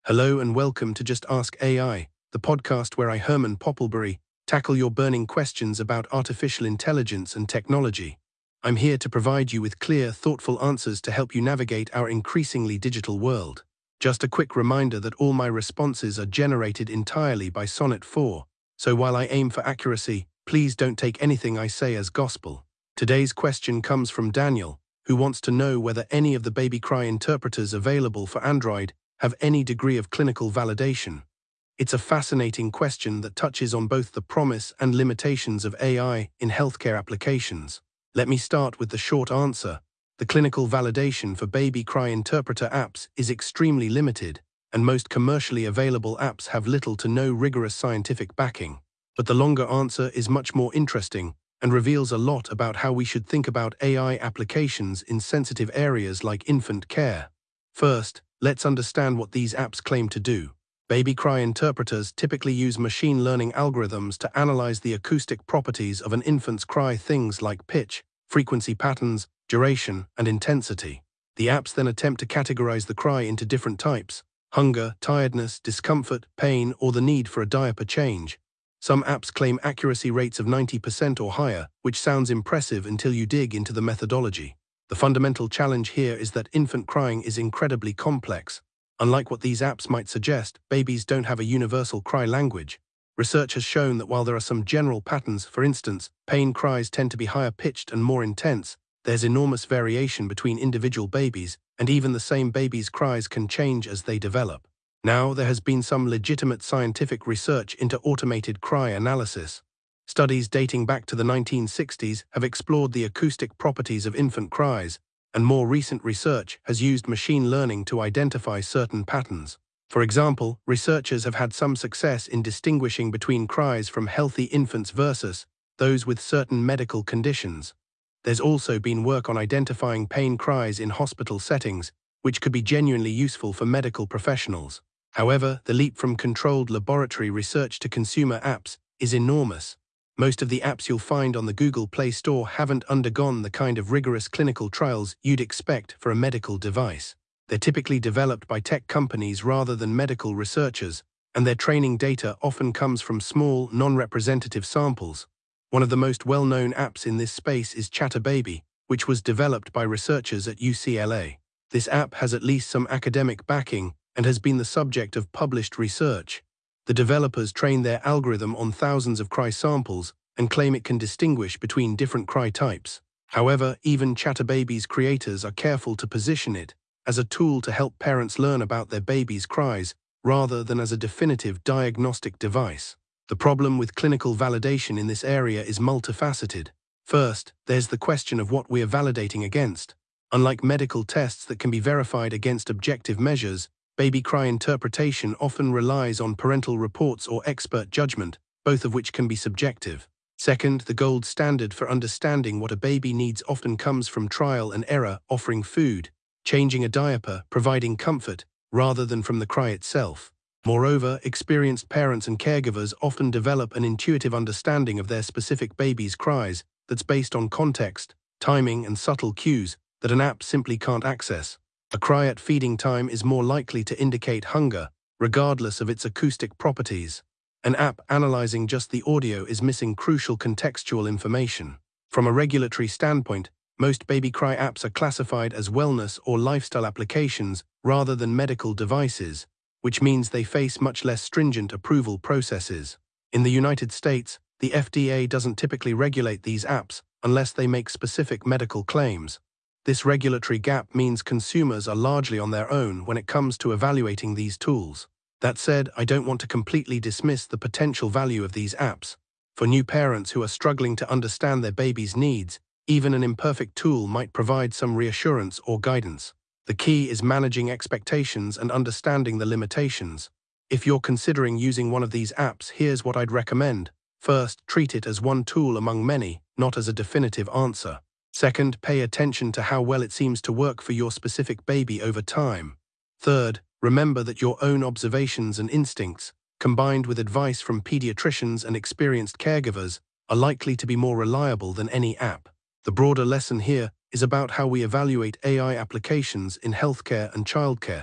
Hello and welcome to Just Ask AI, the podcast where I, Herman Popplebury, tackle your burning questions about artificial intelligence and technology. I'm here to provide you with clear, thoughtful answers to help you navigate our increasingly digital world. Just a quick reminder that all my responses are generated entirely by Sonnet 4, so while I aim for accuracy, please don't take anything I say as gospel. Today's question comes from Daniel, who wants to know whether any of the Baby Cry interpreters available for Android have any degree of clinical validation. It's a fascinating question that touches on both the promise and limitations of AI in healthcare applications. Let me start with the short answer. The clinical validation for Baby Cry interpreter apps is extremely limited, and most commercially available apps have little to no rigorous scientific backing. But the longer answer is much more interesting and reveals a lot about how we should think about AI applications in sensitive areas like infant care. First, let's understand what these apps claim to do. Baby Cry interpreters typically use machine learning algorithms to analyze the acoustic properties of an infant's cry, things like pitch, frequency patterns, duration, and intensity. The apps then attempt to categorize the cry into different types: hunger, tiredness, discomfort, pain, or the need for a diaper change. Some apps claim accuracy rates of 90% or higher, which sounds impressive until you dig into the methodology. The fundamental challenge here is that infant crying is incredibly complex. Unlike what these apps might suggest, babies don't have a universal cry language. Research has shown that while there are some general patterns, for instance, pain cries tend to be higher pitched and more intense, there's enormous variation between individual babies, and even the same baby's cries can change as they develop. Now, there has been some legitimate scientific research into automated cry analysis. Studies dating back to the 1960s have explored the acoustic properties of infant cries, and more recent research has used machine learning to identify certain patterns. For example, researchers have had some success in distinguishing between cries from healthy infants versus those with certain medical conditions. There's also been work on identifying pain cries in hospital settings, which could be genuinely useful for medical professionals. However, the leap from controlled laboratory research to consumer apps is enormous. Most of the apps you'll find on the Google Play Store haven't undergone the kind of rigorous clinical trials you'd expect for a medical device. They're typically developed by tech companies rather than medical researchers, and their training data often comes from small, non-representative samples. One of the most well-known apps in this space is ChatterBaby, which was developed by researchers at UCLA. This app has at least some academic backing and has been the subject of published research. The developers train their algorithm on thousands of cry samples and claim it can distinguish between different cry types. However, even ChatterBaby's creators are careful to position it as a tool to help parents learn about their baby's cries rather than as a definitive diagnostic device. The problem with clinical validation in this area is multifaceted. First, there's the question of what we are validating against. Unlike medical tests that can be verified against objective measures, Baby Cry interpretation often relies on parental reports or expert judgment, both of which can be subjective. Second, the gold standard for understanding what a baby needs often comes from trial and error, offering food, changing a diaper, providing comfort, rather than from the cry itself. Moreover, experienced parents and caregivers often develop an intuitive understanding of their specific baby's cries that's based on context, timing, and subtle cues that an app simply can't access. A cry at feeding time is more likely to indicate hunger, regardless of its acoustic properties. An app analyzing just the audio is missing crucial contextual information. From a regulatory standpoint, most Baby Cry apps are classified as wellness or lifestyle applications rather than medical devices, which means they face much less stringent approval processes. In the United States, the FDA doesn't typically regulate these apps unless they make specific medical claims. This regulatory gap means consumers are largely on their own when it comes to evaluating these tools. That said, I don't want to completely dismiss the potential value of these apps. For new parents who are struggling to understand their baby's needs, even an imperfect tool might provide some reassurance or guidance. The key is managing expectations and understanding the limitations. If you're considering using one of these apps, here's what I'd recommend. First, treat it as one tool among many, not as a definitive answer. Second, pay attention to how well it seems to work for your specific baby over time. Third, remember that your own observations and instincts, combined with advice from pediatricians and experienced caregivers, are likely to be more reliable than any app. The broader lesson here is about how we evaluate AI applications in healthcare and childcare.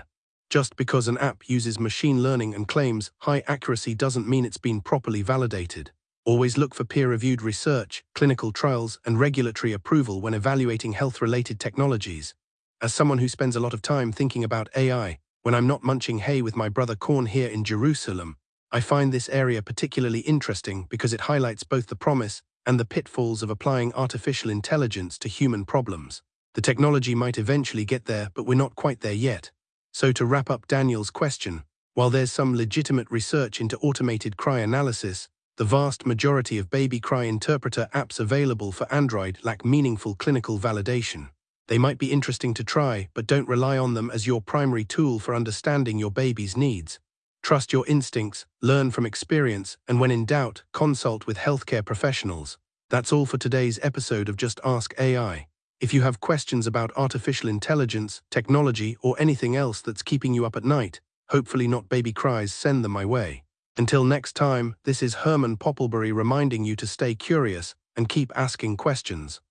Just because an app uses machine learning and claims high accuracy doesn't mean it's been properly validated. Always look for peer-reviewed research, clinical trials, and regulatory approval when evaluating health-related technologies. As someone who spends a lot of time thinking about AI, when I'm not munching hay with my brother Corn here in Jerusalem, I find this area particularly interesting because it highlights both the promise and the pitfalls of applying artificial intelligence to human problems. The technology might eventually get there, but we're not quite there yet. So to wrap up Daniel's question, while there's some legitimate research into automated cry analysis, the vast majority of baby cry interpreter apps available for Android lack meaningful clinical validation. They might be interesting to try, but don't rely on them as your primary tool for understanding your baby's needs. Trust your instincts, learn from experience, and when in doubt, consult with healthcare professionals. That's all for today's episode of Just Ask AI. If you have questions about artificial intelligence, technology, or anything else that's keeping you up at night, hopefully not baby cries, send them my way. Until next time, this is Herman Popplebury reminding you to stay curious and keep asking questions.